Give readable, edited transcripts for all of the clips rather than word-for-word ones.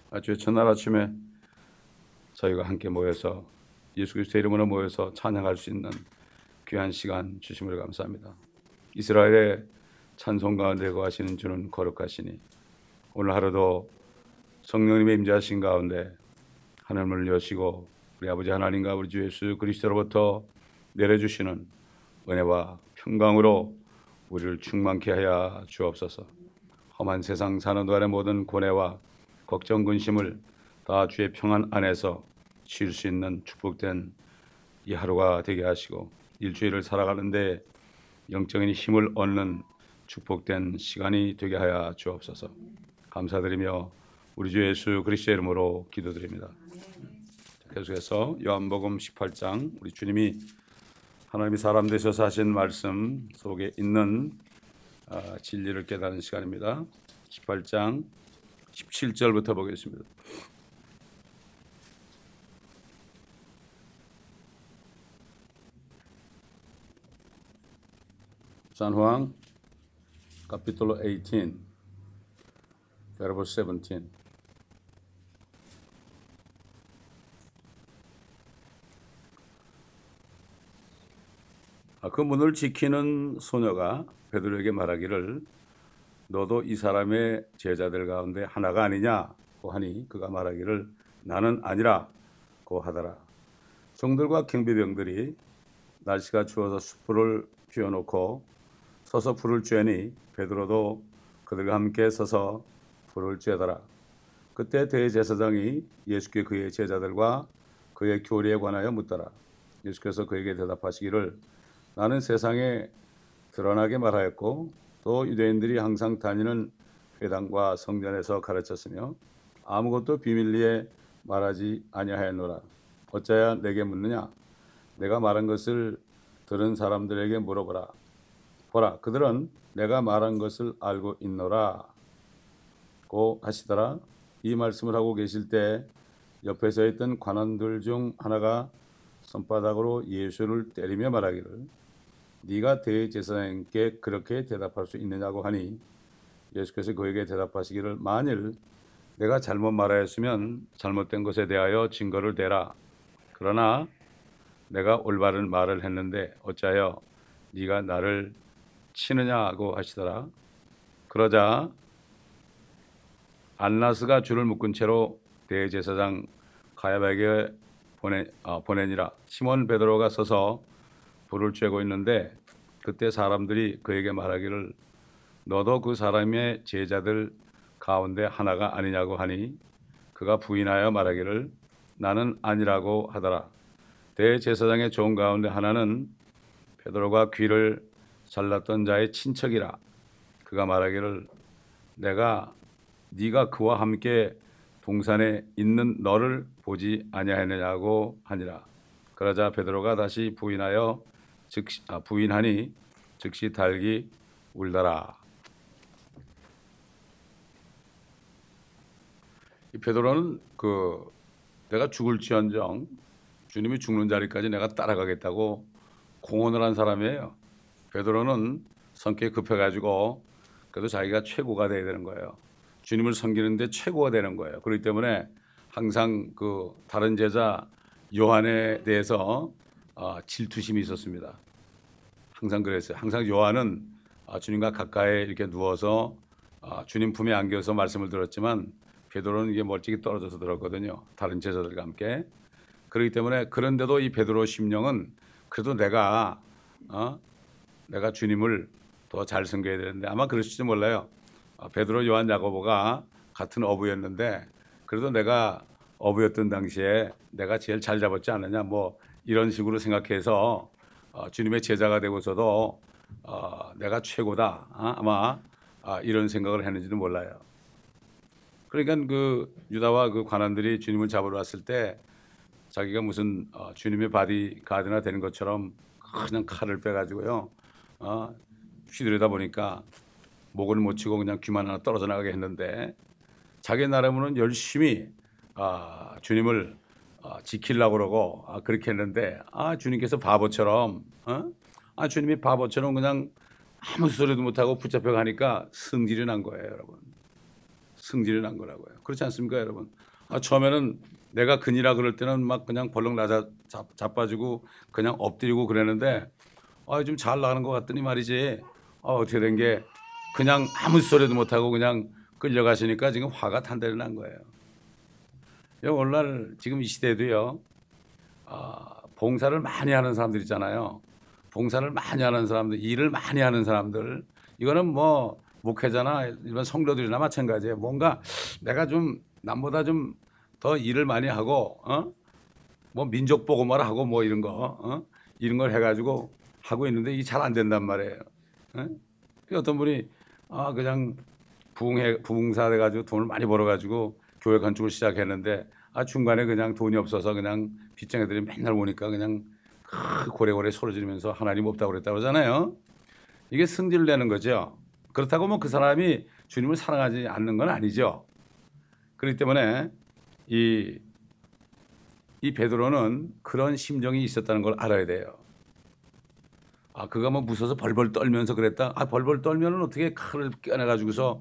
주의 첫날 아침에 저희가 함께 모여서 예수 그리스도의 이름으로 모여서 찬양할 수 있는 귀한 시간 주심을 감사합니다. 이스라엘의 찬송 가운데 거하시는 주는 거룩하시니 오늘 하루도 성령님의 임재하신 가운데 하늘문을 여시고 우리 아버지 하나님과 우리 주 예수 그리스도로부터 내려주시는 은혜와 평강으로 우리를 충만케 하여 주옵소서. 험한 세상 사는 동안의 모든 고뇌와 걱정 근심을 다 주의 평안 안에서 쉴 수 있는 축복된 이 하루가 되게 하시고 일주일을 살아가는데 영적인 힘을 얻는 축복된 시간이 되게 하여 주옵소서. 감사드리며 우리 주 예수 그리스도의 이름으로 기도드립니다. 계속해서 요한복음 18장 우리 주님이 하나님이 사람 되셔서 하신 말씀 속에 있는 진리를 깨닫는 시간입니다. 18장 17절부터 보겠습니다. San Juan capítulo 18 verbo 17. 그 문을 지키는 소녀가 베드로에게 말하기를 너도 이 사람의 제자들 가운데 하나가 아니냐고 하니 그가 말하기를 나는 아니라고 하더라. 종들과 경비병들이 날씨가 추워서 숯불을 피워놓고 서서 불을 쬐니 베드로도 그들과 함께 서서 불을 쬐더라. 그때 대제사장이 예수께 그의 제자들과 그의 교리에 관하여 묻더라. 예수께서 그에게 대답하시기를 나는 세상에 드러나게 말하였고 또 유대인들이 항상 다니는 회당과 성전에서 가르쳤으며 아무것도 비밀리에 말하지 아니하였노라. 어찌하여 내게 묻느냐? 내가 말한 것을 들은 사람들에게 물어보라. 보라, 그들은 내가 말한 것을 알고 있노라 고 하시더라. 이 말씀을 하고 계실 때 옆에 서 있던 관원들 중 하나가 손바닥으로 예수를 때리며 말하기를 네가 대제사장님께 그렇게 대답할 수 있느냐고 하니 예수께서 그에게 대답하시기를 만일 내가 잘못 말하였으면 잘못된 것에 대하여 증거를 대라. 그러나 내가 올바른 말을 했는데 어찌하여 네가 나를 치느냐고 하시더라. 그러자 안나스가 줄을 묶은 채로 대제사장 가야바에게 보내니라. 시몬 베드로가 서서 불을 쬐고 있는데 그때 사람들이 그에게 말하기를 너도 그 사람의 제자들 가운데 하나가 아니냐고 하니 그가 부인하여 말하기를 나는 아니라고 하더라. 대제사장의 종 가운데 하나는 베드로가 귀를 잘랐던 자의 친척이라. 그가 말하기를 네가 그와 함께 동산에 있는 너를 보지 아니하였느냐고 하니라. 그러자 베드로가 다시 부인하니 즉시 달기 울더라. 이 베드로는 내가 죽을지언정 주님이 죽는 자리까지 내가 따라가겠다고 공언을 한 사람이에요. 베드로는 성격이 급해가지고 그래도 자기가 최고가 돼야 되는 거예요. 주님을 섬기는데 최고가 되는 거예요. 그렇기 때문에 항상 다른 제자 요한에 대해서 질투심이 있었습니다. 항상 그랬어요. 항상 요한은 주님과 가까이 이렇게 누워서 주님 품에 안겨서 말씀을 들었지만 베드로는 이게 멀찍이 떨어져서 들었거든요. 다른 제자들과 함께. 그렇기 때문에 그런데도 이 베드로 심령은 그래도 내가 주님을 더 잘 섬겨야 되는데 아마 그러실지 몰라요. 베드로, 요한, 야고보가 같은 어부였는데 그래도 내가 어부였던 당시에 내가 제일 잘 잡았지 않느냐 뭐 이런 식으로 생각해서 주님의 제자가 되고서도 내가 최고다 아마 이런 생각을 했는지도 몰라요. 그러니까 유다와 관원들이 주님을 잡으러 왔을 때 자기가 무슨 주님의 바디가드나 되는 것처럼 그냥 칼을 빼가지고요 휘두르다 보니까 목을 못 치고 그냥 귀만 하나 떨어져 나가게 했는데 자기 나름으로는 열심히 주님을 지키려고 그러고 그렇게 했는데 주님께서 바보처럼 주님이 바보처럼 그냥 아무 소리도 못하고 붙잡혀 가니까 승질이 난 거예요, 여러분. 승질이 난 거라고요. 그렇지 않습니까, 여러분? 처음에는 내가 근이라 그럴 때는 막 그냥 벌렁 자빠지고 그냥 엎드리고 그랬는데 좀 잘 나가는 것 같더니 말이지. 어떻게 된 게 그냥 아무 소리도 못하고 그냥 끌려가시니까 지금 화가 단단히 난 거예요. 오늘날 지금 이 시대도요. 봉사를 많이 하는 사람들 있잖아요. 봉사를 많이 하는 사람들, 일을 많이 하는 사람들, 이거는 뭐 목회자나 일반 성도들이나 마찬가지예요. 뭔가 내가 좀 남보다 좀 더 일을 많이 하고 뭐 민족 보고만 하고 뭐 이런 거 이런 걸 해가지고 하고 있는데 이게 잘 안 된단 말이에요. 어떤 분이 그냥 부흥사 돼가지고 돈을 많이 벌어가지고 교회 건축을 시작했는데 중간에 그냥 돈이 없어서 그냥 빚쟁이들이 맨날 오니까 그냥 고래고래 소리 지르면서 하나님 없다고 그랬다고 그러잖아요. 이게 승질을 내는 거죠. 그렇다고 뭐 그 사람이 주님을 사랑하지 않는 건 아니죠. 그렇기 때문에 이 베드로는 그런 심정이 있었다는 걸 알아야 돼요. 그가 뭐 무서워서 벌벌 떨면서 그랬다. 벌벌 떨면은 어떻게 칼을 꺼내가지고서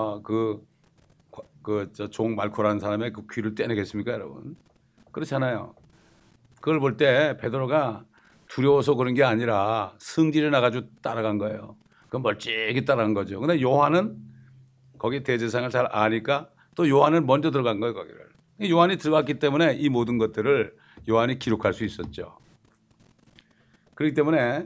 종 말코라는 사람의 그 귀를 떼내겠습니까, 여러분? 그렇잖아요. 그걸 볼 때 베드로가 두려워서 그런 게 아니라 승질이 나가지고 따라간 거예요. 그 멀찍이 따라간 거죠. 근데 요한은 거기 대제사장을 잘 아니까 또 요한은 먼저 들어간 거예요, 거기를. 요한이 들어갔기 때문에 이 모든 것들을 요한이 기록할 수 있었죠. 그렇기 때문에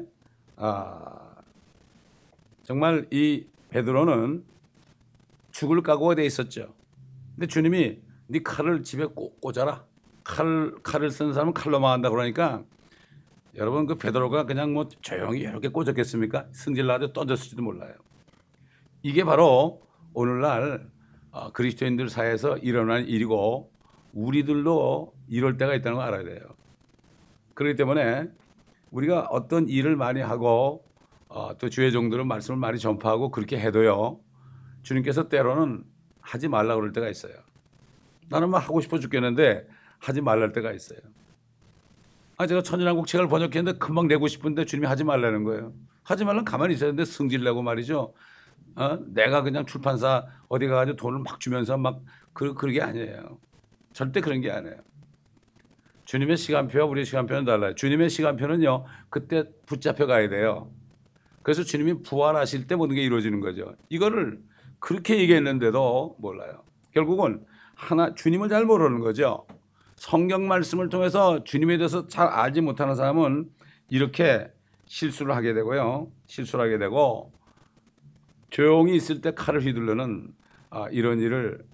정말 이 베드로는 죽을 각오가 돼 있었죠. 근데 주님이 네 칼을 집에 꼭 꽂아라. 칼을 쓴 사람은 칼로 망한다 그러니까 여러분 그 베드로가 그냥 뭐 조용히 이렇게 꽂았겠습니까? 승질 나서 던졌을지도 몰라요. 이게 바로 오늘날 그리스도인들 사이에서 일어난 일이고 우리들도 이럴 때가 있다는 걸 알아야 돼요. 그렇기 때문에 우리가 어떤 일을 많이 하고 또 주의 종들은 말씀을 많이 전파하고 그렇게 해도요. 주님께서 때로는 하지 말라 그럴 때가 있어요. 나는 막 하고 싶어 죽겠는데 하지 말랄 때가 있어요. 제가 천연한국 책을 번역했는데 금방 내고 싶은데 주님이 하지 말라는 거예요. 하지 말라면 가만히 있어야 되는데 승질 내고 말이죠. 내가 그냥 출판사 어디 가가지고 돈을 막 주면서 막 그게 아니에요. 절대 그런 게 아니에요. 주님의 시간표와 우리의 시간표는 달라요. 주님의 시간표는요. 그때 붙잡혀 가야 돼요. 그래서 주님이 부활하실 때 모든 게 이루어지는 거죠. 이거를 그렇게 얘기했는데도 몰라요. 결국은 주님을 잘 모르는 거죠. 성경 말씀을 통해서 주님에 대해서 잘 알지 못하는 사람은 이렇게 실수를 하게 되고요. 실수를 하게 되고 조용히 있을 때 칼을 휘두르는 이런 일을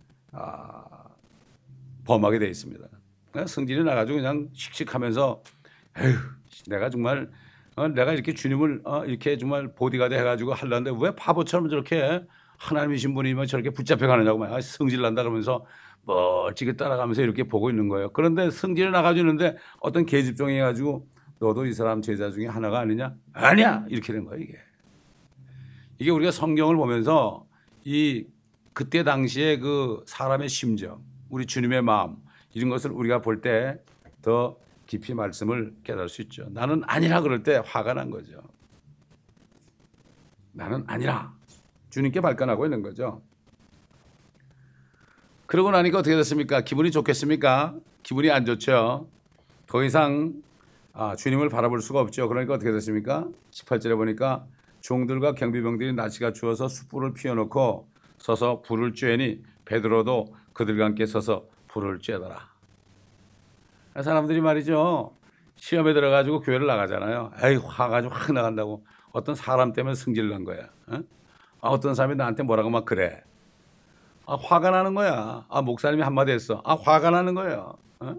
범하게 되어 있습니다. 성질이 나가지고 그냥 씩씩하면서 에휴, 내가 정말 내가 이렇게 주님을 이렇게 정말 보디가드 해가지고 하려는데 왜 바보처럼 저렇게 하나님이신 분이면 저렇게 붙잡혀가느냐고 막 성질 난다 그러면서 멀찍이 따라가면서 이렇게 보고 있는 거예요. 그런데 성질이 나가지고 있는데 어떤 계집종이 해가지고 너도 이 사람 제자 중에 하나가 아니냐? 아니야! 이렇게 된 거예요, 이게 우리가 성경을 보면서 그때 당시에 그 사람의 심정, 우리 주님의 마음, 이런 것을 우리가 볼 때 더 깊이 말씀을 깨달을 수 있죠. 나는 아니라 그럴 때 화가 난 거죠. 나는 아니라 주님께 발끈하고 있는 거죠. 그러고 나니까 어떻게 됐습니까? 기분이 좋겠습니까? 기분이 안 좋죠. 더 이상 주님을 바라볼 수가 없죠. 그러니까 어떻게 됐습니까? 18절에 보니까 종들과 경비병들이 날씨가 추워서 숯불을 피워놓고 서서 불을 쬐니 베드로도 그들과 함께 서서 불을 쬐더라. 사람들이 말이죠. 시험에 들어가지고 교회를 나가잖아요. 에이, 화가지고 확 나간다고. 어떤 사람 때문에 승질 난 거야. 어떤 사람이 나한테 뭐라고 막 그래. 화가 나는 거야. 목사님이 한마디 했어. 화가 나는 거예요.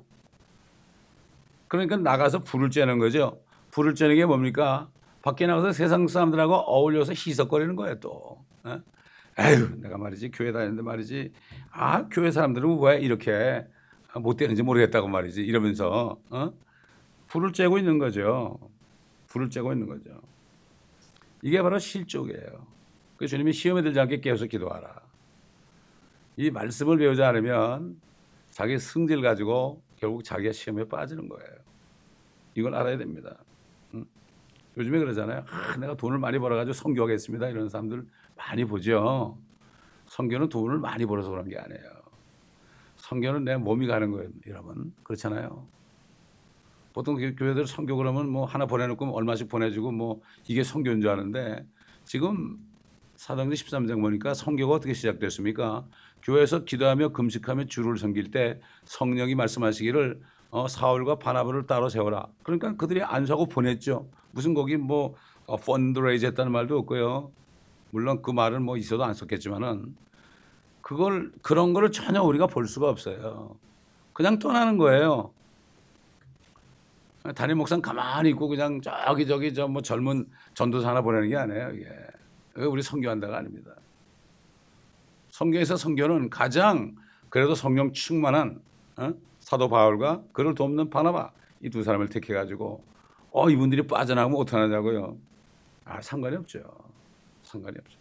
그러니까 나가서 불을 쬐는 거죠. 불을 쬐는 게 뭡니까? 밖에 나가서 세상 사람들하고 어울려서 희석거리는 거예요, 또. 에휴, 내가 말이지, 교회 다니는데 말이지. 교회 사람들은 왜 이렇게 못 되는지 모르겠다고 말이지. 이러면서, 불을 쬐고 있는 거죠. 불을 쬐고 있는 거죠. 이게 바로 실족이에요. 그 주님이 시험에 들지 않게 계속 기도하라. 이 말씀을 배우지 않으면 자기 승질 가지고 결국 자기가 시험에 빠지는 거예요. 이걸 알아야 됩니다. 요즘에 그러잖아요. 내가 돈을 많이 벌어가지고 선교하겠습니다. 이런 사람들 많이 보죠. 선교는 돈을 많이 벌어서 그런 게 아니에요. 선교는 내 몸이 가는 거예요, 여러분. 그렇잖아요. 보통 교회들 선교 그러면 뭐 하나 보내놓고 얼마씩 보내주고 뭐 이게 선교인 줄 아는데, 지금 사도행전 13장 보니까 선교가 어떻게 시작됐습니까? 교회에서 기도하며 금식하며 주를 섬길 때 성령이 말씀하시기를 사울과 바나바를 따로 세워라. 그러니까 그들이 안수하고 보냈죠. 무슨 거기 뭐 펀드레이즈 했다는 말도 없고요. 물론 그 말은 뭐 있어도 안 썼겠지만은 그런 거를 전혀 우리가 볼 수가 없어요. 그냥 떠나는 거예요. 담임 목사는 가만히 있고 그냥 저기 저 뭐 젊은 전도사 하나 보내는 게 아니에요. 이게 우리 선교한다가 아닙니다. 선교에서 선교는 가장 그래도 성령 충만한 사도 바울과 그를 돕는 바나바, 이 두 사람을 택해 가지고 이분들이 빠져나가면 어떡하냐고요. 상관이 없죠. 상관이 없죠.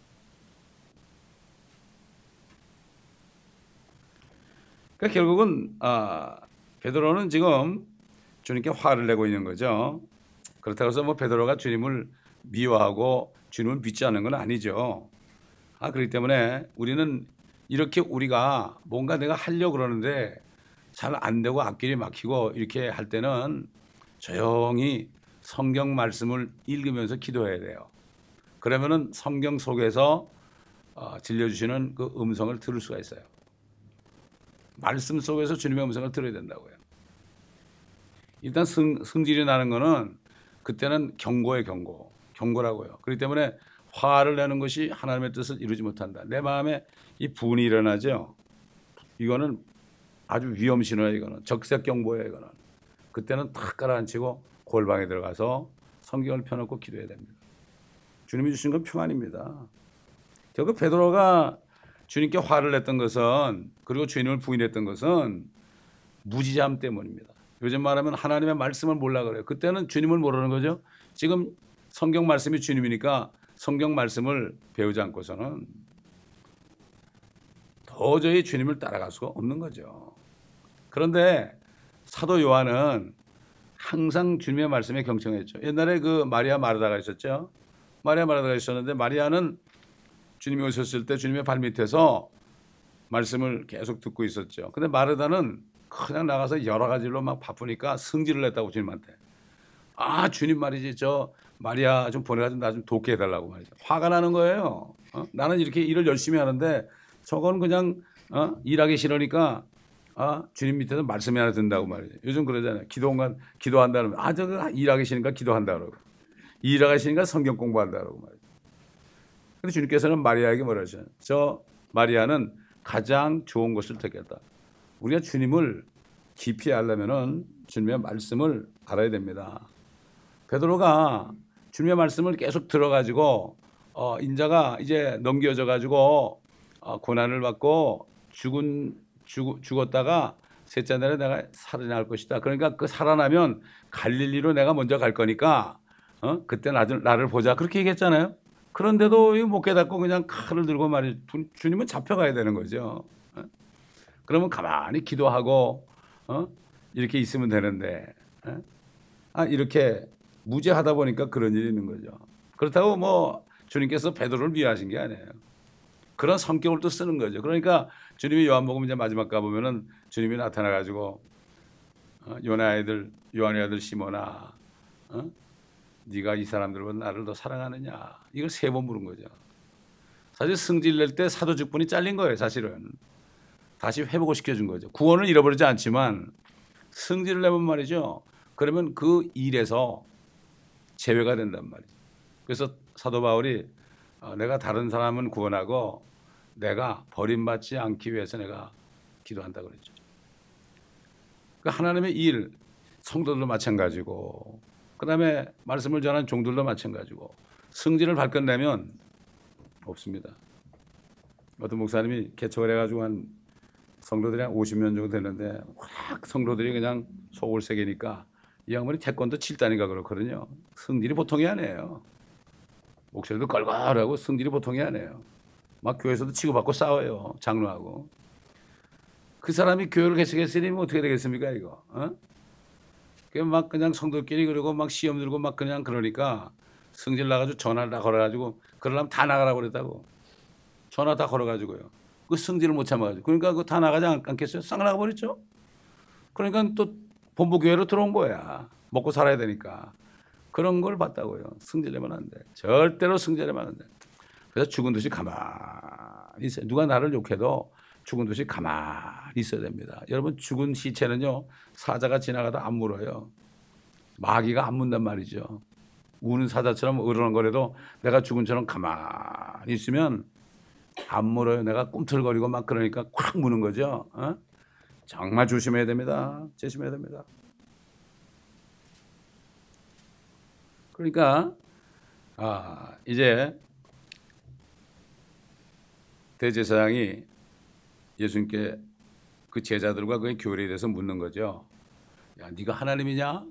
그러니까 결국은 베드로는 지금 주님께 화를 내고 있는 거죠. 그렇다고 해서 뭐 베드로가 주님을 미워하고 주님을 믿지 않는 건 아니죠. 그렇기 때문에 우리는 이렇게 우리가 뭔가 내가 하려고 그러는데 잘 안 되고 앞길이 막히고 이렇게 할 때는 조용히 성경 말씀을 읽으면서 기도해야 돼요. 그러면은 성경 속에서 들려주시는 그 음성을 들을 수가 있어요. 말씀 속에서 주님의 음성을 들어야 된다고요. 일단 승질이 나는 거는 그때는 경고예요, 경고라고요. 그렇기 때문에 화를 내는 것이 하나님의 뜻을 이루지 못한다. 내 마음에 이 분이 일어나죠. 이거는 아주 위험 신호예요. 이거는 적색 경보예요. 이거는 그때는 탁 깔아앉히고 골방에 들어가서 성경을 펴놓고 기도해야 됩니다. 주님이 주신 건 평안입니다. 결국 베드로가 주님께 화를 냈던 것은, 그리고 주님을 부인했던 것은 무지함 때문입니다. 요즘 말하면 하나님의 말씀을 몰라 그래요. 그때는 주님을 모르는 거죠. 지금 성경 말씀이 주님이니까 성경 말씀을 배우지 않고서는 도저히 주님을 따라갈 수가 없는 거죠. 그런데 사도 요한은 항상 주님의 말씀에 경청했죠. 옛날에 그 마리아 마르다가 있었죠. 마리아 마르다가 있었는데, 마리아는 주님이 오셨을 때 주님의 발밑에서 말씀을 계속 듣고 있었죠. 근데 마르다는 그냥 나가서 여러 가지로 막 바쁘니까 승질을 냈다고 주님한테. 주님 말이지, 저 마리아 좀 보내가지고 나 좀 돕게 해달라고 말이죠. 화가 나는 거예요. 나는 이렇게 일을 열심히 하는데 저건 그냥 일하기 싫으니까 주님 밑에서 말씀이 하나 든다고 말이죠. 요즘 그러잖아요. 기도한다는 저거 일하기 싫으니까 기도한다 그러고, 일하기 싫으니까 성경 공부한다 그러고 말이죠. 근데 주님께서는 마리아에게 뭐라 하셨어요? 저 마리아는 가장 좋은 것을 택했다. 우리가 주님을 깊이 알려면은 주님의 말씀을 알아야 됩니다. 베드로가 주님의 말씀을 계속 들어가지고 인자가 이제 넘겨져 가지고 고난을 받고 죽었다가 셋째 날에 내가 살아날 것이다. 그러니까 그 살아나면 갈릴리로 내가 먼저 갈 거니까 그때 나를 보자. 그렇게 얘기했잖아요. 그런데도 못 깨닫고 그냥 칼을 들고 말이죠. 주님은 잡혀가야 되는 거죠. 그러면 가만히 기도하고 이렇게 있으면 되는데 이렇게 무죄하다 보니까 그런 일이 있는 거죠. 그렇다고 뭐 주님께서 베드로를 미워하신 게 아니에요. 그런 성격을 또 쓰는 거죠. 그러니까 주님이 요한복음 이제 마지막 가보면은 주님이 나타나가지고 요한의 아들 시몬아, 네가 이 사람들보다 나를 더 사랑하느냐, 이걸 3번 물은 거죠. 사실 승질 낼 때 사도직분이 잘린 거예요. 사실은 다시 회복을 시켜준 거죠. 구원을 잃어버리지 않지만 승질을 내면 말이죠. 그러면 그 일에서 제외가 된단 말이죠. 그래서 사도 바울이 내가 다른 사람은 구원하고 내가 버림받지 않기 위해서 내가 기도한다 그랬죠. 그러니까 하나님의 일, 성도들도 마찬가지고, 그 다음에 말씀을 전하는 종들도 마찬가지고, 승질을 발끈 내면 없습니다. 어떤 목사님이 개척을 해가지고 한 성도들이 한 50명 정도 되는데 확 성도들이 그냥 속을 새기니까 이 양반이 태권도 7단인가 그렇거든요. 승질이 보통이 아니에요. 목소리도 걸걸하고 승질이 보통이 아니에요. 막 교회에서도 치고받고 싸워요. 장로하고. 그 사람이 교회를 개척했으니 어떻게 되겠습니까 이거? 막 그냥 성도끼리 그러고 막 시험 들고 막 그냥 그러니까 승질 나가지고 전화를 다 걸어가지고 그러려면 다 나가라고 그랬다고. 전화 다 걸어가지고요. 그 승질을 못 참아가지고. 그러니까 그거 다 나가지 않겠어요? 싹 나가버렸죠. 그러니까 또 본부교회로 들어온 거야. 먹고 살아야 되니까. 그런 걸 봤다고요. 승질내면 안 돼. 절대로 승질내면 안 돼. 그래서 죽은 듯이 가만히 있어요. 누가 나를 욕해도 죽은 듯이 가만히 있어야 됩니다. 여러분, 죽은 시체는요, 사자가 지나가다 안 물어요. 마귀가 안 문단 말이죠. 우는 사자처럼 으르렁거려도 내가 죽은처럼 가만히 있으면 안 물어요. 내가 꿈틀거리고 막 그러니까 콱 무는 거죠. 어? 정말 조심해야 됩니다. 조심해야 됩니다. 그러니까 이제 대제사장이 예수님께 그 제자들과 그의 교리에 대해서 묻는 거죠. 야, 네가 하나님이냐?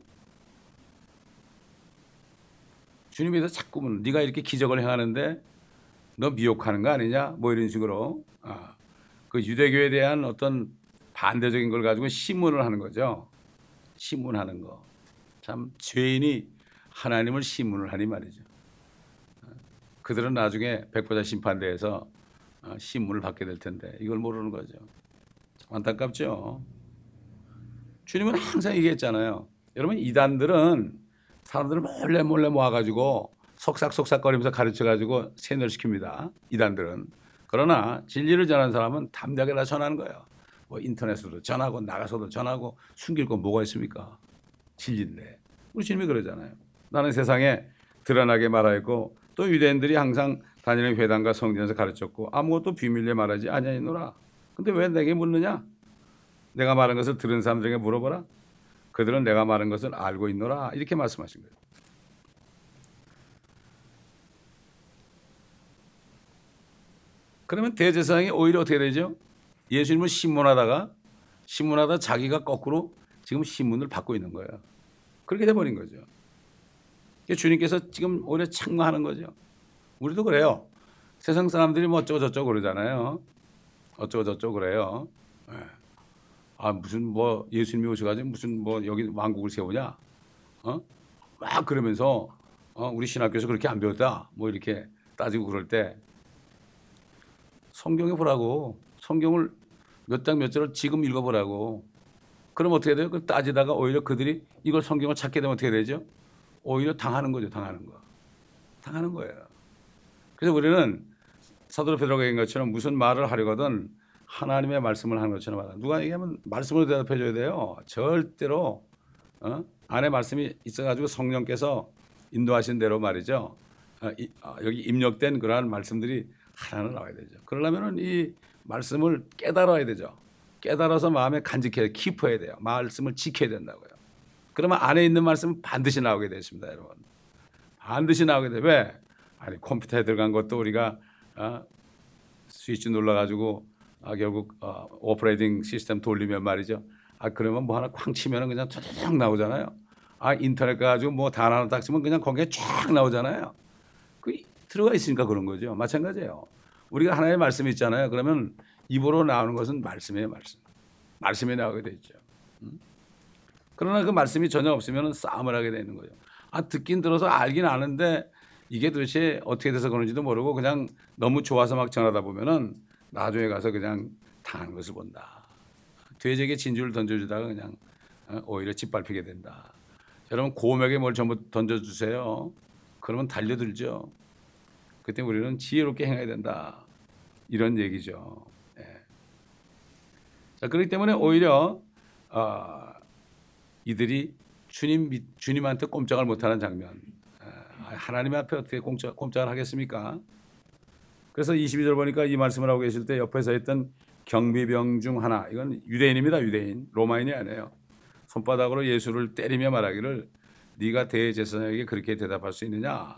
주님에 대해서 자꾸 묻는, 네가 이렇게 기적을 행하는데 너 미혹하는 거 아니냐? 뭐 이런 식으로 그 유대교에 대한 어떤 반대적인 걸 가지고 신문을 하는 거죠. 신문하는 거. 참 죄인이 하나님을 신문을 하니 말이죠. 그들은 나중에 백보자 심판대에서 신문을 받게 될 텐데 이걸 모르는 거죠. 참 안타깝죠. 주님은 항상 얘기했잖아요. 여러분, 이단들은 사람들을 몰래 모아가지고 속삭거리면서 가르쳐가지고 세뇌시킵니다. 이단들은. 그러나 진리를 전하는 사람은 담대하게 다 전하는 거예요. 뭐 인터넷으로도 전하고 나가서도 전하고 숨길 건 뭐가 있습니까? 진리인데. 우리 주님이 그러잖아요. 나는 세상에 드러나게 말하였고 또 유대인들이 항상 다니는 회당과 성전에서 가르쳤고 아무것도 비밀리에 말하지 아니하노라. 근데 왜 내게 묻느냐? 내가 말한 것을 들은 사람들에게 물어보라. 그들은 내가 말한 것을 알고 있노라. 이렇게 말씀하신 거예요. 그러면 대제사장이 오히려 어떻게 되죠? 예수님을 신문하다 자기가 거꾸로 지금 신문을 받고 있는 거예요. 그렇게 돼버린 거죠. 주님께서 지금 오히려 책망하는 거죠. 우리도 그래요. 세상 사람들이 뭐 어쩌고 저쩌고 그러잖아요. 어쩌고 저쩌고 그래요. 무슨 뭐 예수님이 오셔가지고 무슨 뭐 여기 왕국을 세우냐? 막 그러면서 우리 신학교에서 그렇게 안 배웠다. 뭐 이렇게 따지고 그럴 때 성경에 보라고. 성경을 몇 장 몇 절을 지금 읽어보라고. 그럼 어떻게 돼요? 그 따지다가 오히려 그들이 이걸 성경을 찾게 되면 어떻게 되죠? 오히려 당하는 거죠. 당하는 거예요. 그래서 우리는 사도 베드로가 얘기한 것처럼 무슨 말을 하려거든 하나님의 말씀을 하는 것처럼 말한다. 누가 얘기하면 말씀으로 대답해 줘야 돼요. 절대로 안에 말씀이 있어가지고 성령께서 인도하신 대로 말이죠. 여기 입력된 그러한 말씀들이 하나는 나와야 되죠. 그러려면 이 말씀을 깨달아야 되죠. 깨달아서 마음에 간직해야 키퍼해야 돼요. 말씀을 지켜야 된다고요. 그러면 안에 있는 말씀은 반드시 나오게 되어 있습니다, 여러분. 반드시 나오게 돼요. 왜? 아니, 컴퓨터에 들어간 것도 우리가 스위치 눌러가지고 결국 오퍼레이팅 시스템 돌리면 말이죠. 그러면 뭐 하나 쾅 치면 그냥 쫙 나오잖아요. 인터넷 가지고 뭐 단 하나 딱 치면 그냥 거기에 쫙 나오잖아요. 그 들어가 있으니까 그런 거죠. 마찬가지예요. 우리가 하나의 말씀이 있잖아요. 그러면 입으로 나오는 것은 말씀이에요, 말씀. 말씀이 나오게 돼 있죠. 그러나 그 말씀이 전혀 없으면 싸움을 하게 되는 거예요. 듣긴 들어서 알긴 아는데 이게 도대체 어떻게 돼서 그런지도 모르고 그냥 너무 좋아서 막 전하다 보면은 나중에 가서 그냥 당하는 것을 본다. 돼지에게 진주를 던져주다가 그냥 오히려 짓밟히게 된다. 여러분, 곰에게 뭘 전부 던져주세요. 그러면 달려들죠. 그때 우리는 지혜롭게 행해야 된다. 이런 얘기죠. 자, 그렇기 때문에 오히려 이들이 주님한테 꼼짝을 못하는 장면. 하나님 앞에 어떻게 꼼짝을 하겠습니까? 그래서 22절 보니까 이 말씀을 하고 계실 때 옆에서 있던 경비병 중 하나, 이건 유대인입니다. 유대인. 로마인이 아니에요. 손바닥으로 예수를 때리며 말하기를 네가 대제사장에게 그렇게 대답할 수 있느냐?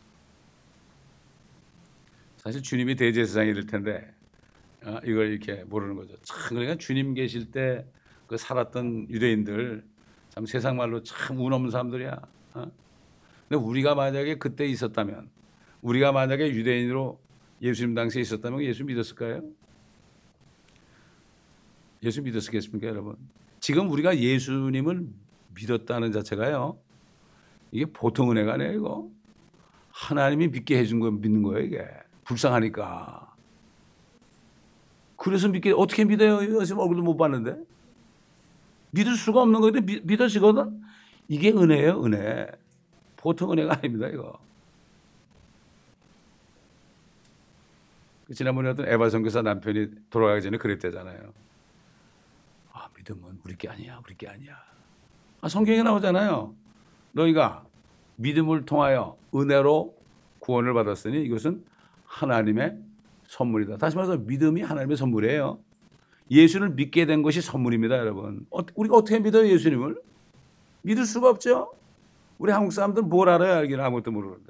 사실 주님이 대제사장이 될 텐데 이걸 이렇게 모르는 거죠. 참, 그러니까 주님 계실 때 그 살았던 유대인들 참 세상 말로 참 운 없는 사람들이야. 근데 우리가 만약에 그때 있었다면, 우리가 만약에 유대인으로 예수님 당시에 있었다면 예수 믿었을까요? 예수 믿었겠습니까, 여러분? 지금 우리가 예수님을 믿었다는 자체가요, 이게 보통 은혜가 아니에요, 이거. 하나님이 믿게 해준 거 믿는 거예요, 이게. 불쌍하니까. 그래서 어떻게 믿어요? 지금 얼굴도 못 봤는데. 믿을 수가 없는 건데 믿어지거든. 이게 은혜예요, 은혜. 보통 은혜가 아닙니다, 이거. 지난번에 어떤 에바 선교사 남편이 돌아가기 전에 그랬대잖아요. 아, 믿음은 우리 게 아니야, 우리 게 아니야. 아, 성경에 나오잖아요. 너희가 믿음을 통하여 은혜로 구원을 받았으니 이것은 하나님의 선물이다. 다시 말해서 믿음이 하나님의 선물이에요. 예수를 믿게 된 것이 선물입니다, 여러분. 우리가 어떻게 믿어요, 예수님을? 믿을 수가 없죠. 우리 한국 사람들은 뭘 알아요? 알기는 아무것도 모르는데.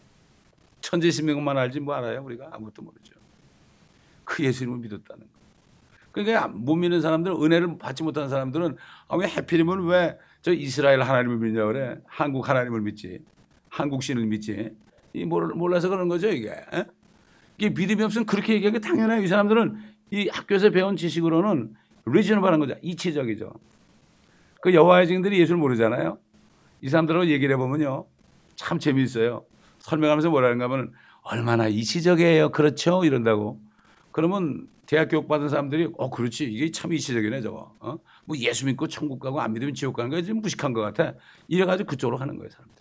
천지신명만 알지 뭐 알아요? 우리가 아무것도 모르죠. 그 예수님을 믿었다는 거. 그러니까 못 믿는 사람들은, 은혜를 받지 못하는 사람들은 왜 하필이면 왜 저 이스라엘 하나님을 믿냐 그래? 한국 하나님을 믿지. 한국 신을 믿지. 몰라서 그런 거죠, 이게. 이게 믿음이 없으면 그렇게 얘기하기 당연해요. 이 사람들은 이 학교에서 배운 지식으로는 리저너블한 거죠. 이치적이죠. 그 여호와의 증인들이 예수를 모르잖아요. 이 사람들하고 얘기를 해보면요. 참 재미있어요. 설명하면서 뭐라는가 하면 얼마나 이치적이에요. 그렇죠? 이런다고. 그러면 대학 교육 받은 사람들이 그렇지. 이게 참 이치적이네 저거. 뭐 예수 믿고 천국 가고 안 믿으면 지옥 가는 거 지금 무식한 것 같아. 이래가지고 그쪽으로 가는 거예요, 사람들이.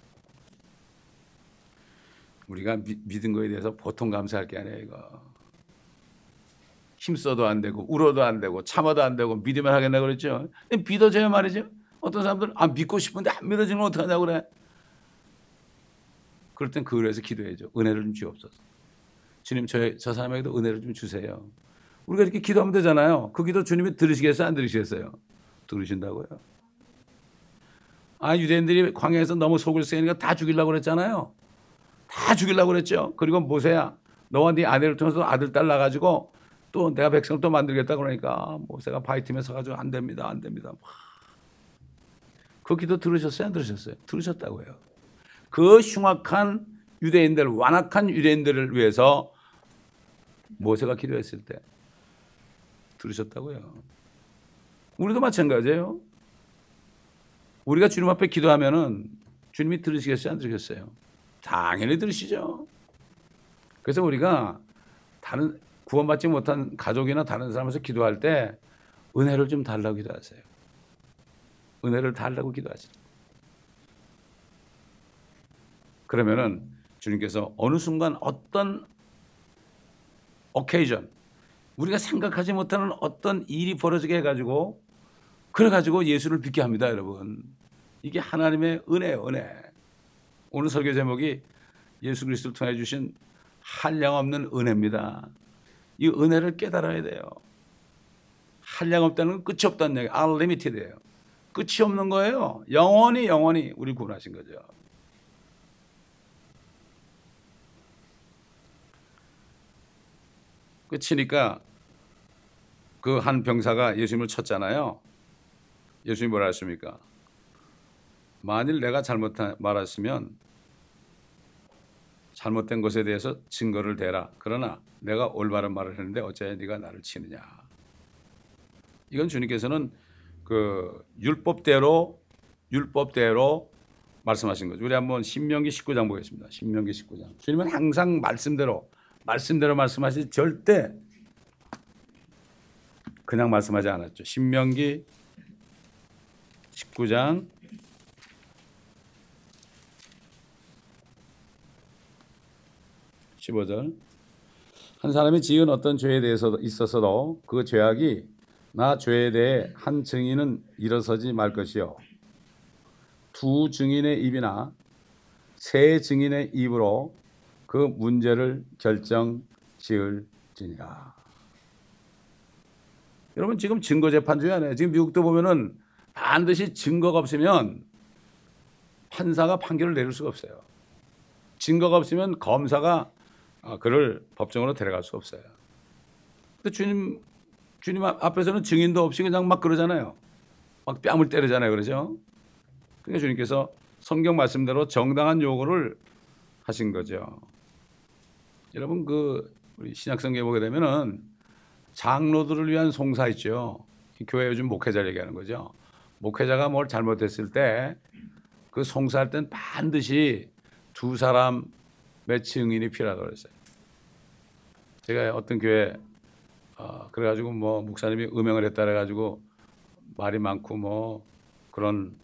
우리가 믿은 거에 대해서 보통 감사할 게 아니에요, 이거. 힘써도 안 되고 울어도 안 되고 참아도 안 되고 믿으면 하겠나 그랬죠. 믿어져야 말이죠. 어떤 사람들은 믿고 싶은데 안 믿어지는 건 어떡하냐고 그래. 그럴 땐 그래서 기도해야죠. 은혜를 좀 주옵소서. 주님 저 사람에게도 은혜를 좀 주세요. 우리가 이렇게 기도하면 되잖아요. 그 기도 주님이 들으시겠어요? 안 들으시겠어요? 들으신다고요. 유대인들이 광야에서 너무 속을 쓰니까 다 죽이려고 그랬잖아요. 다 죽이려고 그랬죠. 그리고 모세야 너와 네 아내를 통해서 아들 딸 낳아가지고 또 내가 백성을 또 만들겠다 그러니까 모세가 바위틈에 서가지고 안 됩니다. 안 됩니다. 그 기도 들으셨어요? 안 들으셨어요? 들으셨다고요. 그 흉악한 유대인들, 완악한 유대인들을 위해서 모세가 기도했을 때 들으셨다고요. 우리도 마찬가지예요. 우리가 주님 앞에 기도하면은 주님이 들으시겠어요? 안 들으셨어요? 당연히 들으시죠. 그래서 우리가 다른 구원받지 못한 가족이나 다른 사람에서 기도할 때 은혜를 좀 달라고 기도하세요. 은혜를 달라고 기도하세요. 그러면은 주님께서 어느 순간 어떤 occasion, 우리가 생각하지 못하는 어떤 일이 벌어지게 해가지고 그래가지고 예수를 믿게 합니다, 여러분. 이게 하나님의 은혜예요, 은혜. 오늘 설교 제목이 예수 그리스도를 통해 주신 한량없는 은혜입니다. 이 은혜를 깨달아야 돼요. 한량없다는 건 끝이 없다는 얘기, unlimited예요. 끝이 없는 거예요. 영원히 우리 구원하신 거죠. 끝이니까 그 한 병사가 예수님을 쳤잖아요. 예수님이 뭐라 하십니까? 만일 내가 말했으면 잘못된 것에 대해서 증거를 대라. 그러나 내가 올바른 말을 했는데 어찌하여 네가 나를 치느냐. 이건 주님께서는 그 율법대로 말씀하신 거죠. 우리 한번 신명기 19장 보겠습니다. 신명기 19장. 주님은 항상 말씀대로 말씀하시지 절대 그냥 말씀하지 않았죠. 신명기 19장 15절. 한 사람이 지은 어떤 죄에 대해서 있어서도 그 죄악이 나 죄에 대해 한 증인은 일어서지 말 것이요 두 증인의 입이나 세 증인의 입으로 그 문제를 결정지을지니라. 여러분 지금 증거재판주의 아니에요. 지금 미국도 보면은 반드시 증거가 없으면 판사가 판결을 내릴 수가 없어요. 증거가 없으면 검사가 그를 법정으로 데려갈 수 없어요. 근데 주님 앞에서는 증인도 없이 그냥 막 그러잖아요. 막 뺨을 때리잖아요. 그러죠? 그러니까 주님께서 성경 말씀대로 정당한 요구를 하신 거죠. 여러분 우리 신약성경에 보게 되면은 장로들을 위한 송사 있죠. 교회 요즘 목회자를 얘기하는 거죠. 목회자가 뭘 잘못했을 때 그 송사할 땐 반드시 두 사람의 증인이 필요하다고 그랬어요. 제가 어떤 교회 그래가지고 뭐 목사님이 음행을 했다 그래가지고 말이 많고 뭐 그런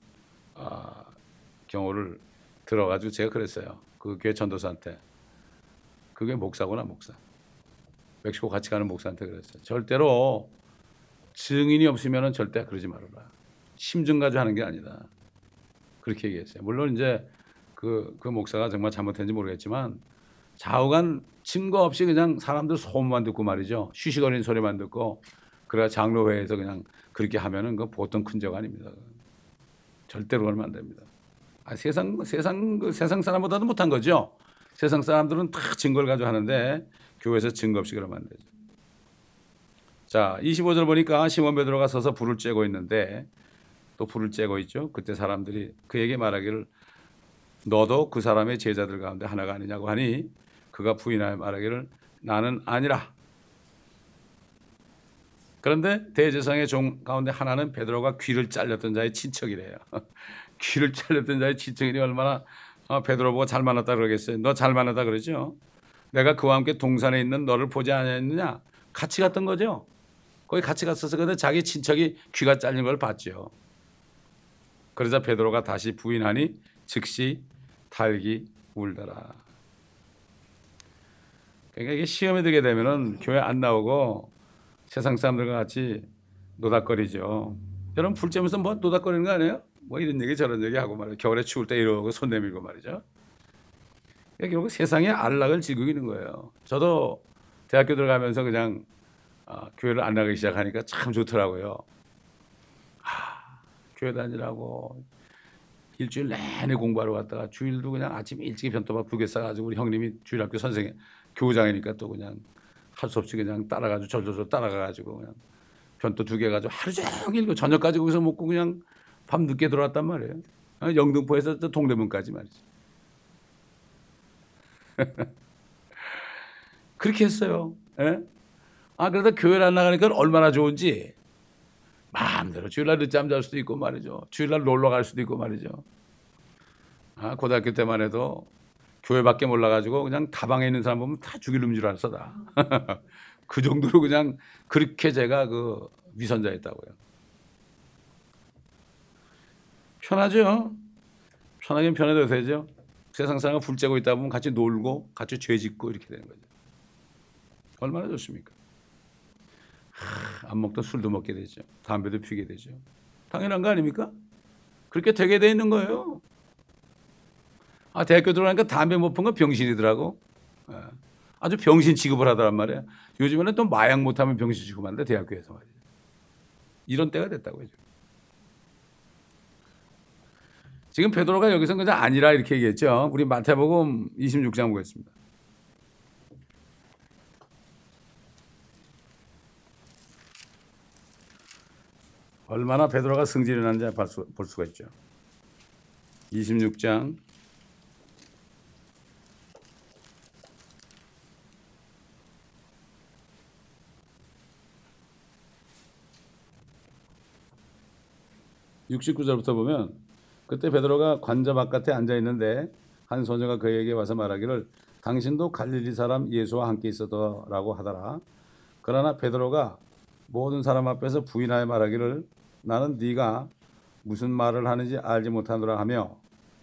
경우를 들어가지고 제가 그랬어요. 그 교회 전도사한테. 그게 목사구나, 목사. 멕시코 같이 가는 목사한테 그랬어요. 절대로 증인이 없으면 절대 그러지 말아라. 심증 가지고 하는 게 아니다. 그렇게 얘기했어요. 물론 이제 그 목사가 정말 잘못했는지 모르겠지만 좌우간 증거 없이 그냥 사람들 소문만 듣고 말이죠. 쉬쉬거리는 소리만 듣고 그래야 장로회에서 그냥 그렇게 하면은 그 보통 큰 죄가 아닙니다. 절대로 그러면 안 됩니다. 세상 사람보다도 못한 거죠. 세상 사람들은 다 증거를 가지고 하는데 교회에서 증거 없이 그러면 안 되죠. 자, 25절 보니까 시몬 베드로가 서서 불을 쬐고 있는데 또 불을 쬐고 있죠. 그때 사람들이 그에게 말하기를 너도 그 사람의 제자들 가운데 하나가 아니냐고 하니 그가 부인하여 말하기를 나는 아니라. 그런데 대제사장의 종 가운데 하나는 베드로가 귀를 잘렸던 자의 친척이래요. 귀를 잘렸던 자의 친척이니 얼마나 베드로 보고 잘 만났다 그러겠어요. 너 잘 만났다 그러죠. 내가 그와 함께 동산에 있는 너를 보지 않았느냐. 같이 갔던 거죠. 거기 같이 갔어서 근데 자기 친척이 귀가 잘린 걸 봤죠. 그러자 베드로가 다시 부인하니 즉시 달기 울더라. 그러니까 이게 시험에 들게 되면은 교회 안 나오고 세상 사람들과 같이 노닥거리죠. 여러분 불 쬐면서 뭐 노닥거리는 거 아니에요? 뭐 이런 얘기 저런 얘기 하고 말이에요. 겨울에 추울 때 이러고 손 내밀고 말이죠. 결국 세상에 안락을 즐기는 거예요. 저도 대학교 들어가면서 그냥 교회를 안 나가기 시작하니까 참 좋더라고요. 교회 다니라고 일주일 내내 공부하러 갔다가 주일도 그냥 아침 일찍 변도박 2개 싸가지고 우리 형님이 주일학교 선생님 교장이니까 또 그냥 할 수 없이 그냥 따라가지고 절절절 따라가가지고 그냥 변도 2개 가지고 하루 종일 저녁까지 거기서 먹고 그냥 밤 늦게 들어왔단 말이에요. 영등포에서 동대문까지 말이죠. 그렇게 했어요. 예? 그러다 교회를 안 나가니까 얼마나 좋은지 마음대로 주일날 늦잠 잘 수도 있고 말이죠. 주일날 놀러 갈 수도 있고 말이죠. 고등학교 때만 해도 교회 밖에 몰라가지고 그냥 다방에 있는 사람 보면 다 죽일 놈인 줄 알았어 다. 그 정도로 그냥 그렇게 제가 그 위선자였다고요. 편하죠. 편하긴 편해도 되죠. 세상 사람과 불 쬐고 있다 보면 같이 놀고 같이 죄 짓고 이렇게 되는 거죠. 얼마나 좋습니까? 안 먹던 술도 먹게 되죠. 담배도 피게 되죠. 당연한 거 아닙니까? 그렇게 되게 돼 있는 거예요. 대학교 들어가니까 담배 못 핀 건 병신이더라고. 아주 병신 취급을 하더란 말이에요. 요즘에는 또 마약 못하면 병신 취급하는데 대학교에서 말이에요. 이런 때가 됐다고요. 지금 베드로가 여기서 그냥 아니라 이렇게 얘기했죠. 우리 마태복음 26장 보겠습니다. 얼마나 베드로가 승질이 났는지 볼 수가 있죠. 26장 69절부터 보면 그때 베드로가 관저 바깥에 앉아 있는데 한 소녀가 그에게 와서 말하기를 당신도 갈릴리 사람 예수와 함께 있었더라고 하더라. 그러나 베드로가 모든 사람 앞에서 부인하여 말하기를 나는 네가 무슨 말을 하는지 알지 못하노라 하며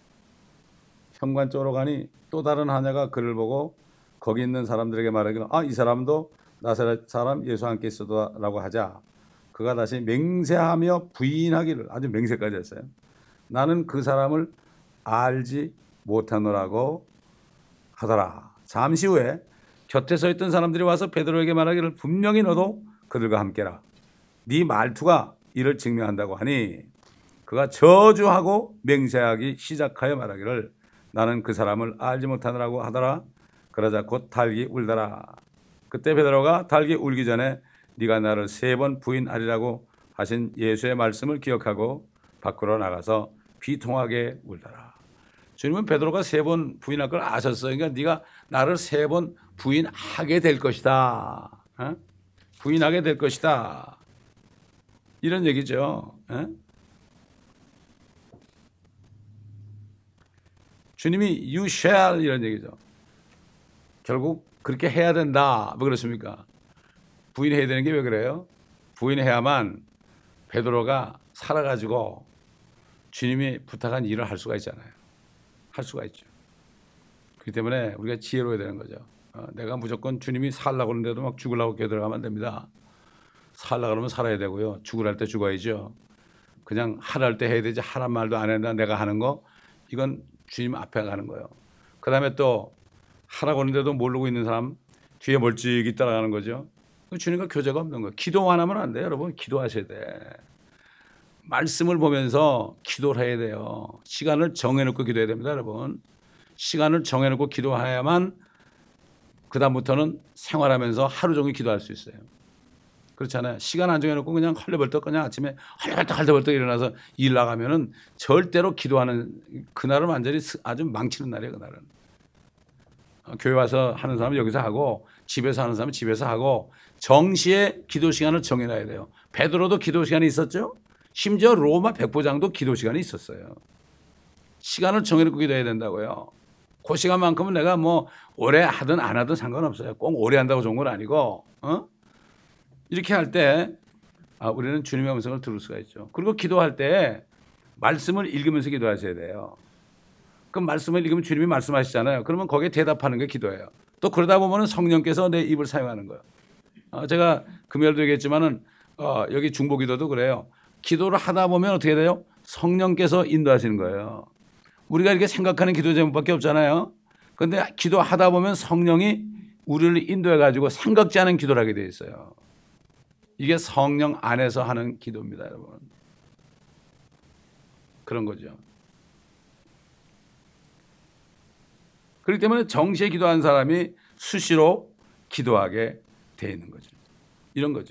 현관 쪽으로 가니 또 다른 하녀가 그를 보고 거기 있는 사람들에게 말하기를 이 사람도 나사렛 사람 예수와 함께 있었더라고 하자 그가 다시 맹세하며 부인하기를 아주 맹세까지 했어요. 나는 그 사람을 알지 못하노라고 하더라. 잠시 후에 곁에 서 있던 사람들이 와서 베드로에게 말하기를 분명히 너도 그들과 함께라. 네 말투가 이를 증명한다고 하니 그가 저주하고 맹세하기 시작하여 말하기를 나는 그 사람을 알지 못하노라고 하더라. 그러자 곧 달기 울더라. 그때 베드로가 달기 울기 전에 네가 나를 3번 부인하리라고 하신 예수의 말씀을 기억하고 밖으로 나가서 비통하게 울더라. 주님은 베드로가 3번 부인할 걸 아셨어요. 그러니까 네가 나를 3번 부인하게 될 것이다. 부인하게 될 것이다. 이런 얘기죠. 주님이 you shall 이런 얘기죠. 결국 그렇게 해야 된다. 뭐 그렇습니까? 부인해야 되는 게 왜 그래요? 부인해야만 베드로가 살아가지고 주님이 부탁한 일을 할 수가 있잖아요. 할 수가 있죠. 그렇기 때문에 우리가 지혜로워야 되는 거죠. 내가 무조건 주님이 살라고 하는데도 막 죽으려고 기어들어가면 안 됩니다. 살라고 하면 살아야 되고요. 죽으라 할 때 죽어야죠. 그냥 하라 할 때 해야 되지 하란 말도 안 한다 내가 하는 거 이건 주님 앞에 가는 거예요. 그 다음에 또 하라고 하는데도 모르고 있는 사람 뒤에 멀찍이 따라가는 거죠. 주님과 교제가 없는 거예요. 기도 안 하면 안 돼요. 여러분 기도하셔야 돼. 말씀을 보면서 기도를 해야 돼요. 시간을 정해놓고 기도해야 됩니다. 여러분 시간을 정해놓고 기도해야만 그 다음부터는 생활하면서 하루 종일 기도할 수 있어요. 그렇잖아요. 시간 안 정해놓고 그냥 헐레벌떡 그냥 아침에 헐레벌떡 일어나서 일 나가면은 절대로 기도하는 그날은 완전히 아주 망치는 날이에요. 그날은. 교회 와서 하는 사람은 여기서 하고 집에서 하는 사람은 집에서 하고 정시에 기도 시간을 정해놔야 돼요. 베드로도 기도 시간이 있었죠. 심지어 로마 백부장도 기도 시간이 있었어요. 시간을 정해놓고 기도해야 된다고요. 그 시간만큼은 내가 뭐 오래 하든 안 하든 상관없어요. 꼭 오래 한다고 좋은 건 아니고 이렇게 할 때 우리는 주님의 음성을 들을 수가 있죠. 그리고 기도할 때 말씀을 읽으면서 기도하셔야 돼요. 그 말씀을 읽으면 주님이 말씀하시잖아요. 그러면 거기에 대답하는 게 기도예요. 또 그러다 보면 성령께서 내 입을 사용하는 거예요. 제가 금요일도 얘기했지만은 여기 중보기도도 그래요. 기도를 하다 보면 어떻게 돼요? 성령께서 인도하시는 거예요. 우리가 이렇게 생각하는 기도 제목밖에 없잖아요. 그런데 기도하다 보면 성령이 우리를 인도해 가지고 생각지 않은 기도를 하게 돼 있어요. 이게 성령 안에서 하는 기도입니다, 여러분. 그런 거죠. 그렇기 때문에 정시에 기도한 사람이 수시로 기도하게 돼 있는 거죠. 이런 거죠.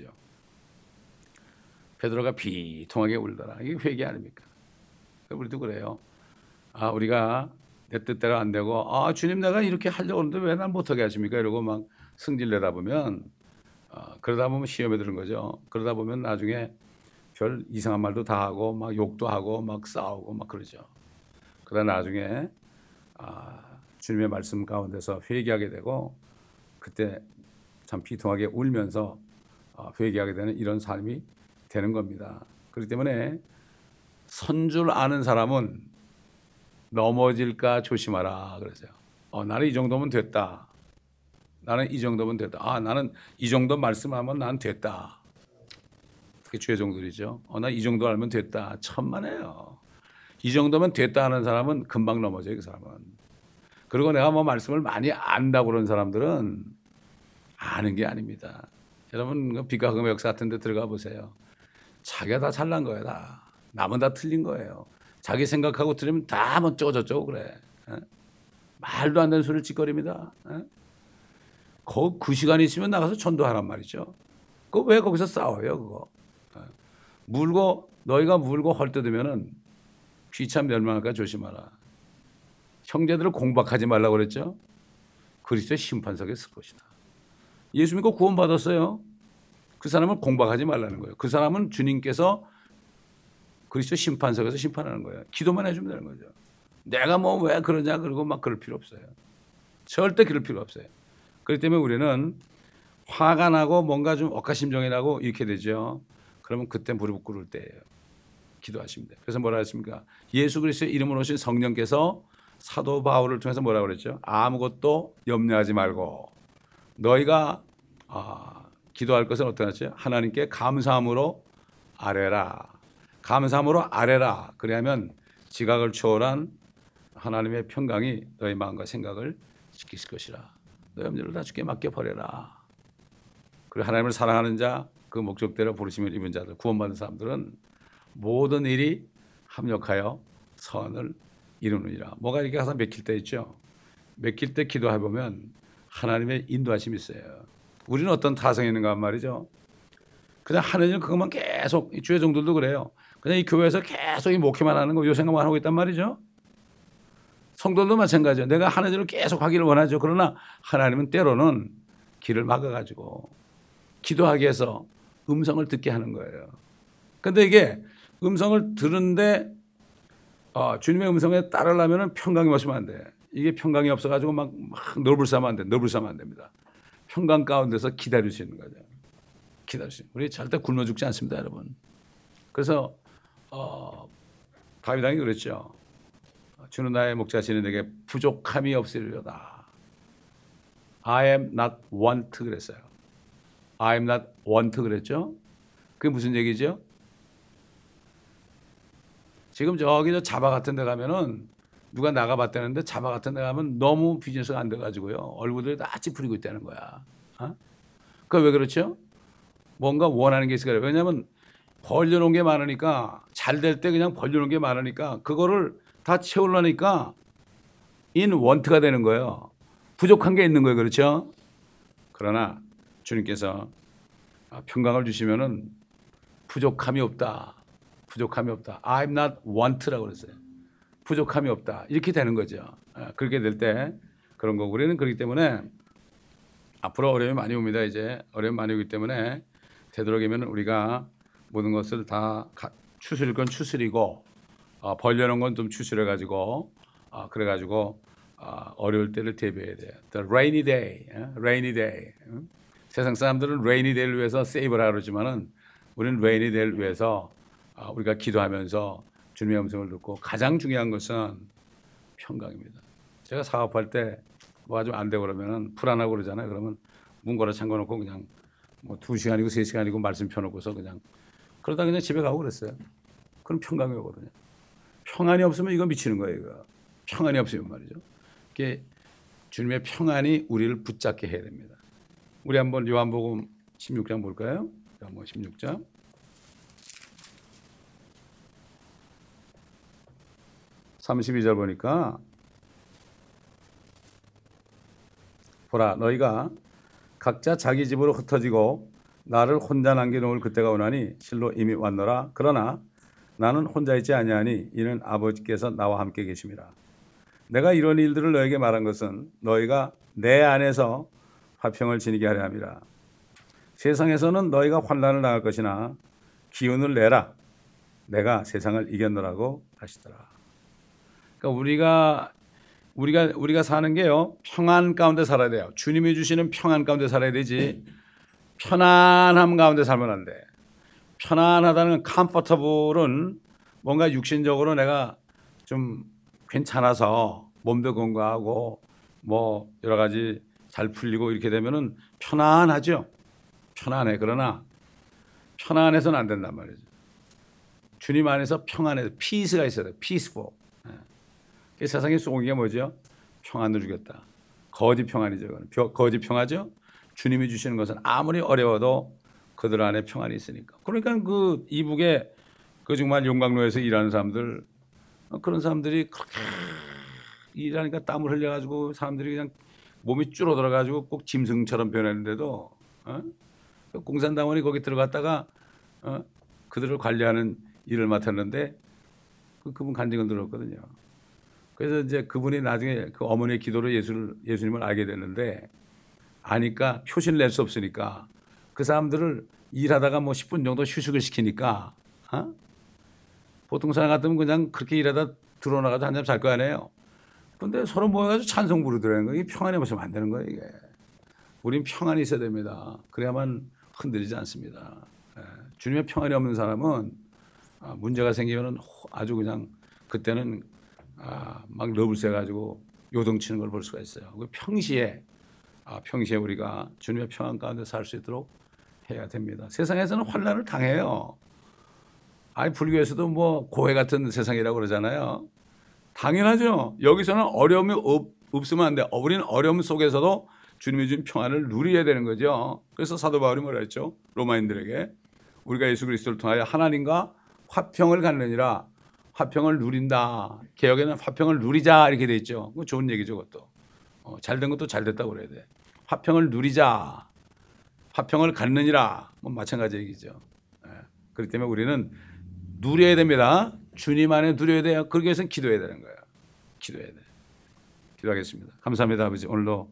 베드로가 비통하게 울더라. 이게 회개 아닙니까? 우리도 그래요. 우리가 내 뜻대로 안 되고 주님 내가 이렇게 하려고 하는데 왜 난 못하게 하십니까? 이러고 막 승질내다 보면 그러다 보면 시험에 드는 거죠. 그러다 보면 나중에 별 이상한 말도 다 하고 막 욕도 하고 막 싸우고 막 그러죠. 그러다 나중에 주님의 말씀 가운데서 회개하게 되고 그때 참 비통하게 울면서 회개하게 되는 이런 삶이 되는 겁니다. 그렇기 때문에 선 줄 아는 사람은 넘어질까 조심하라 그러죠. 나는 이 정도면 됐다. 나는 이 정도면 됐다. 나는 이 정도 말씀하면 난 됐다. 그게 주의 정도이죠. 나 이 정도 알면 됐다. 천만에요. 이 정도면 됐다 하는 사람은 금방 넘어져요. 그 사람은. 그리고 내가 뭐 말씀을 많이 안다고 그런 사람들은 아는 게 아닙니다. 여러분 빛과 흑암의 역사 같은 데 들어가 보세요. 자기가 다 잘난 거예요. 다. 남은 다 틀린 거예요. 자기 생각하고 들으면 다 뭐 쪼저쪼 그래. 말도 안 되는 소리를 찌꺼립니다. 그 시간이 있으면 나가서 전도하란 말이죠. 그거 왜 거기서 싸워요, 그거? 너희가 물고 헐뜯으면은 귀참 멸망할까 조심하라. 형제들을 공박하지 말라고 그랬죠. 그리스도의 심판석에 설 것이다. 예수 믿고 구원받았어요. 그 사람을 공박하지 말라는 거예요. 그 사람은 주님께서 그리스도 심판석에서 심판하는 거예요. 기도만 해주면 되는 거죠. 내가 뭐 왜 그러냐 그러고 막 그럴 필요 없어요. 절대 그럴 필요 없어요. 그렇기 때문에 우리는 화가 나고 뭔가 좀 억하심정이 나고 이렇게 되죠. 그러면 그때 무릎 꿇을 때예요. 기도하시면 돼요. 그래서 뭐라 했습니까? 예수 그리스도의 이름으로 오신 성령께서 사도 바울을 통해서 뭐라고 그랬죠? 아무것도 염려하지 말고 너희가 기도할 것은 어떻게 하죠? 하나님께 감사함으로 아뢰라. 감사함으로 아뢰라. 그래야면 지각을 초월한 하나님의 평강이 너희 마음과 생각을 지키실 것이라. 너희 염려를 다 주께 맡겨버려라. 그리고 하나님을 사랑하는 자, 그 목적대로 부르심을 입은 자들, 구원받은 사람들은 모든 일이 합력하여 선을 이루느니라. 뭐가 이렇게 항상 맥힐 때 있죠. 맥힐 때 기도해보면 하나님의 인도하심이 있어요. 우리는 어떤 타성이 있는가 말이죠. 그냥 하는 일 그것만 계속, 주의 종들도 그래요. 그냥 이 교회에서 계속 이 목회만 하는 거, 요 생각만 하고 있단 말이죠. 성도도 마찬가지죠. 내가 하는 일을 계속 하기를 원하죠. 그러나 하나님은 때로는 길을 막아가지고 기도하게 해서 음성을 듣게 하는 거예요. 근데 이게 음성을 들은데 주님의 음성에 따르려면 평강이 없으면 안 돼. 이게 평강이 없어가지고 막 너불싸면 안 돼. 너불싸면 안 됩니다. 평강 가운데서 기다릴 수 있는 거죠. 기다리십니다. 우리 절대 굶어 죽지 않습니다, 여러분. 그래서 다윗 왕이 그랬죠. 주는 나의 목자시는 내게 부족함이 없으리로다. I am not want 그랬어요. I am not want 그랬죠. 그게 무슨 얘기죠? 지금 저기 저 자바 같은 데 가면은 누가 나가봤다는데 자바 같은 데 가면 너무 비즈니스가 안 돼가지고요. 얼굴들이 다 찌푸리고 있다는 거야. 그거 왜 그렇죠? 뭔가 원하는 게 있을 거예요. 왜냐하면 벌려놓은 게 많으니까 잘 될 때 그냥 벌려놓은 게 많으니까 그거를 다 채우려니까 in want가 되는 거예요. 부족한 게 있는 거예요. 그렇죠? 그러나 주님께서 평강을 주시면은 부족함이 없다. 부족함이 없다. I'm not want라고 그랬어요. 부족함이 없다. 이렇게 되는 거죠. 그렇게 될 때 그런 거 우리는 그렇기 때문에 앞으로 어려움이 많이 옵니다. 이제 어려움이 많이 오기 때문에 되도록이면 우리가 모든 것을 다 추스릴 건 추스리고 벌려놓은 건 좀 추스려가지고 그래가지고 어려울 때를 대비해야 돼요. The rainy day, rainy day. 세상 사람들은 rainy day를 위해서 세이브를 하라 그러지만은 우리는 rainy day를 위해서 우리가 기도하면서 주님의 음성을 듣고 가장 중요한 것은 평강입니다. 제가 사업할 때 뭐가 좀 안 되고 그러면은 불안하고 그러잖아요. 그러면 문 걸어 잠궈 놓고 그냥 뭐 2시간이고 3시간이고 말씀 펴놓고서 그냥 그러다 그냥 집에 가고 그랬어요. 그럼 평강이 오거든요. 평안이 없으면 이거 미치는 거예요. 이거. 평안이 없으면 말이죠. 이게 주님의 평안이 우리를 붙잡게 해야 됩니다. 우리 한번 요한복음 16장 볼까요? 요한복음 16장. (32절) 보니까 보라 너희가 각자 자기 집으로 흩어지고 나를 혼자 남겨놓을 그때가 오나니 실로 이미 왔노라. 그러나 나는 혼자 있지 아니하니 이는 아버지께서 나와 함께 계심이라. 내가 이런 일들을 너에게 말한 것은 너희가 내 안에서 화평을 지니게 하려 함이라. 세상에서는 너희가 환난을 당할 것이나 기운을 내라. 내가 세상을 이겼노라고 하시더라. 그러니까 우리가 사는 게요 평안 가운데 살아야 돼요. 주님이 주시는 평안 가운데 살아야 되지 편안함 가운데 살면 안 돼. 편안하다는 comfortable은 뭔가 육신적으로 내가 좀 괜찮아서 몸도 건강하고 뭐 여러 가지 잘 풀리고 이렇게 되면은 편안하죠. 편안해. 그러나 편안해서는 안 된단 말이죠. 주님 안에서 평안해. peace가 있어야 돼. peaceful. 세상에 쏘은 게 뭐죠? 평안을 주겠다. 거짓 평안이죠. 거짓 평화죠. 주님이 주시는 것은 아무리 어려워도 그들 안에 평안이 있으니까. 그러니까 그 이북에 그 정말 용광로에서 일하는 사람들 그런 사람들이 그렇게 일하니까 땀을 흘려가지고 사람들이 그냥 몸이 줄어들어가지고 꼭 짐승처럼 변했는데도 공산당원이 거기 들어갔다가 그들을 관리하는 일을 맡았는데 그분 간증을 들었거든요. 그래서 이제 그분이 나중에 그 어머니의 기도로 예수님을 알게 됐는데 아니까 표시를 낼 수 없으니까 그 사람들을 일하다가 뭐 10분 정도 휴식을 시키니까 보통 사람 같으면 그냥 그렇게 일하다 들어나가서 한잠 잘 거 아니에요. 근데 서로 모여가지고 찬송 부르더라는 거예요. 이게 평안이 없으면 안 되는 거예요. 이게. 우린 평안이 있어야 됩니다. 그래야만 흔들리지 않습니다. 주님의 평안이 없는 사람은 문제가 생기면 아주 그냥 그때는 막 러블세 가지고 요동치는 걸 볼 수가 있어요. 평시에 우리가 주님의 평안 가운데 살 수 있도록 해야 됩니다. 세상에서는 환난을 당해요. 불교에서도 뭐 고해 같은 세상이라고 그러잖아요. 당연하죠. 여기서는 어려움이 없으면 안 돼요. 우리는 어려움 속에서도 주님이 준 평안을 누려야 되는 거죠. 그래서 사도 바울이 뭐라 했죠? 로마인들에게 우리가 예수 그리스도를 통하여 하나님과 화평을 갖느니라. 화평을 누린다. 개혁에는 화평을 누리자 이렇게 돼 있죠. 그거 좋은 얘기죠. 그것도. 잘된 것도 잘됐다고 그래야 돼. 화평을 누리자. 화평을 갖느니라. 뭐 마찬가지 얘기죠. 그렇기 때문에 우리는 누려야 됩니다. 주님 안에 누려야 돼요. 그러기 위해서는 기도해야 되는 거예요. 기도해야 돼. 기도하겠습니다. 감사합니다. 아버지. 오늘도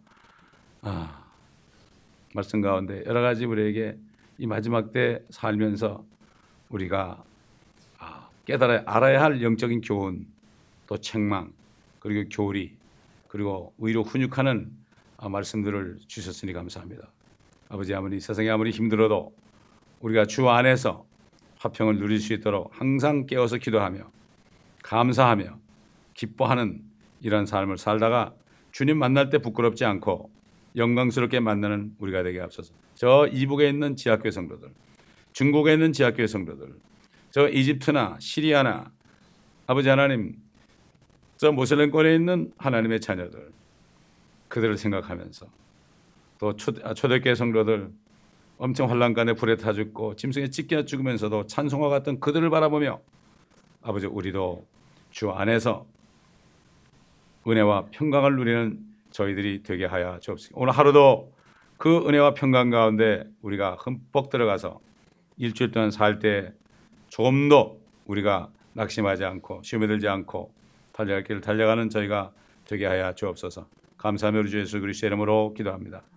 말씀 가운데 여러 가지 우리에게 이 마지막 때 살면서 우리가 알아야 할 영적인 교훈, 또 책망, 그리고 교리, 그리고 의로 훈육하는 말씀들을 주셨으니 감사합니다. 아버지 아무리 세상이 아무리 힘들어도 우리가 주 안에서 화평을 누릴 수 있도록 항상 깨어서 기도하며 감사하며 기뻐하는 이런 삶을 살다가 주님 만날 때 부끄럽지 않고 영광스럽게 만나는 우리가 되게 하옵소서. 저 이북에 있는 지하교회 성도들, 중국에 있는 지하교회 성도들, 저 이집트나 시리아나 아버지 하나님, 저 모슬렘권에 있는 하나님의 자녀들, 그들을 생각하면서 또 초대교회 성도들 엄청 환난간에 불에 타 죽고 짐승에 찢겨 죽으면서도 찬송과 같은 그들을 바라보며 아버지, 우리도 주 안에서 은혜와 평강을 누리는 저희들이 되게 하여 주옵시고, 오늘 하루도 그 은혜와 평강 가운데 우리가 흠뻑 들어가서 일주일 동안 살 때 조금 더 우리가 낙심하지 않고 시험에 들지 않고 달려갈 길을 달려가는 저희가 되게 하여 주옵소서. 감사하며 우리 주 예수 그리스도의 이름으로 기도합니다.